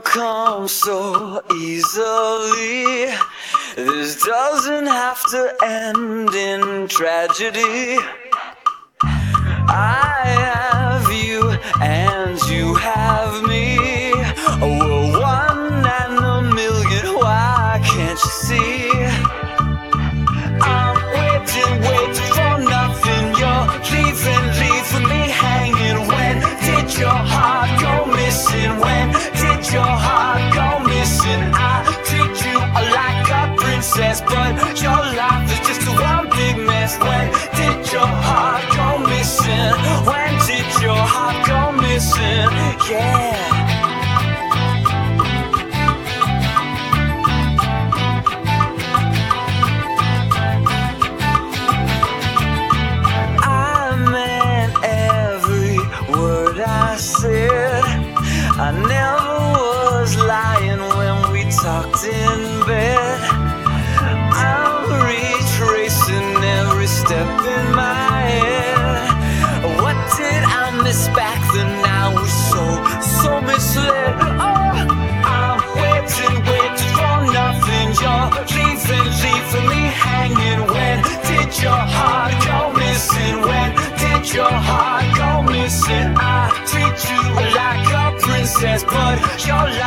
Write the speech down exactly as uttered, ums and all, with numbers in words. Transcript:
come so easily. This doesn't have to end in tragedy. I have you and you have me. We're one and a million, why can't you see? I'm waiting, waiting for nothing. You're leaving, leaving me hanging. When did your heart go missing? When did your heart go missing? I treat you like a princess, but your life is just one big mess. When did your heart go missing? When did your heart go missing? Yeah. I said I never was lying when we talked in bed. I'm retracing every step in my head. What did I miss back then? I was so, so misled. Oh, I'm waiting, waiting for nothing. You're leaving, leaving me hanging. When did your heart go missing? When did your heart go missing? I treat you like a princess, but your life